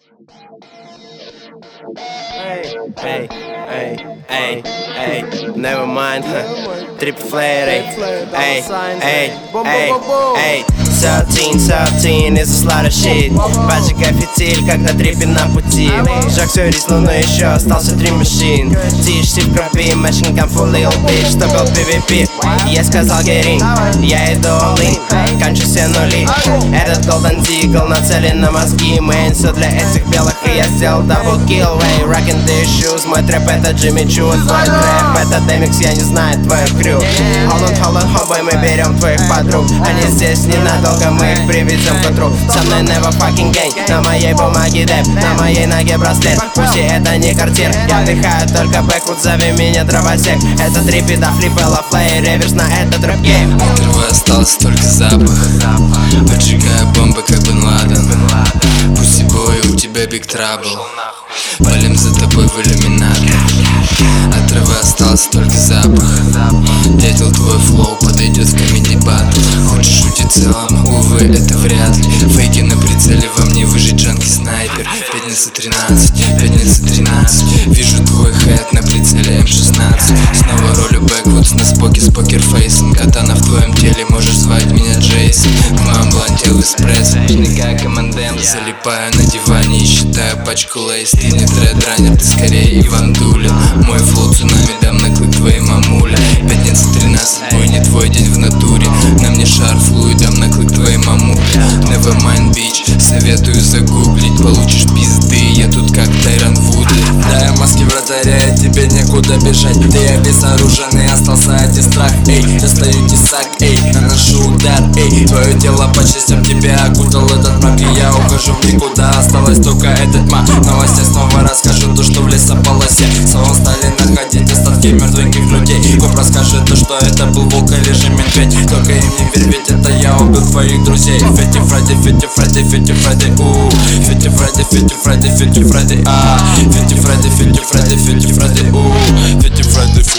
Never mind, Triple Flare, эй, 13, it's a lot of shit. Поджигай фитиль, как на трипе на пути. Жак все рисло, но еще остался 3 мужчин. Тишь в крови, machine gun full little bitch. Что был PvP, я сказал геринг. Я иду all in, кончу все нули. Этот Golden Deagle нацелен на мозги. Мейн, все для этих белых, и я сделал double kill. Rockin' these shoes, мой трэп это Джимми Чу. Твой трэп это Демикс, я не знаю твою крю. Hold on, homeboy, мы берем твоих подруг. Они здесь ненадолго, мы их приведем к утру. Со мной never fucking gang, на моей бумаге деп, на моей ноге браслет. Пусть это не картир, я вдыхаю только бэквуд, зови меня дровосек. Это трипи, да флипела, флей, реверс на этот рэп-гейм. От травы остался только запах, поджигаю бомбы, как Бен Ладен. Пусть бой, у тебя биг трабл, палим за тобой в иллюминатор. От травы остался только запах, дятел, твой флоу подойдет в комедий батл. Хочешь шутить целом? Увы, это вряд ли. Фейки на прицеле, вам не выжить, джанки снайпер. Пятница 13, вижу твой хэт на прицеле М16. Снова ролю бэквудс на споке с покерфейсом. Катана в твоем теле, можешь звать меня Джейсон. В моем бланте эспрессо, как командент. Залипаю на диване и считаю пачку лейс. Ты не тред-раннер, ты скорее Иван Дулин. Мой флоу цунами, дам на клык твоей мамуле. Пятница 13, бой не твой день в натуре. На мне шар флуид, дам на клык твоей мамуле. Nevermind, bitch, советую загуглить. Получишь пизды, я тут как Тайрон Вудли. Да, маски вратаря, тебе некуда бежать. Ты обезоруженный, остался один страх. Эй, достаю тесак, эй, наношу удар. Эй, твое тело по частям, тебя окутал этот мрак. И я ухожу в никуда, осталось только этот маг. В новостях снова расскажу то, что в лесополосе. Салон стали находить остатки мертвеньких людей. Коп расскажет то, что это был волк или же медведь. Только им не верь, ведь это я убил твоих друзей. Фетти Фредди, Фетти Фредди, Фетти Фредди, Фетти Фредди, Фетти Фредди, Фетти Фредди, Фетти Фредди, Фетти Фредди, Фетти Фредди, Фетти Фредди,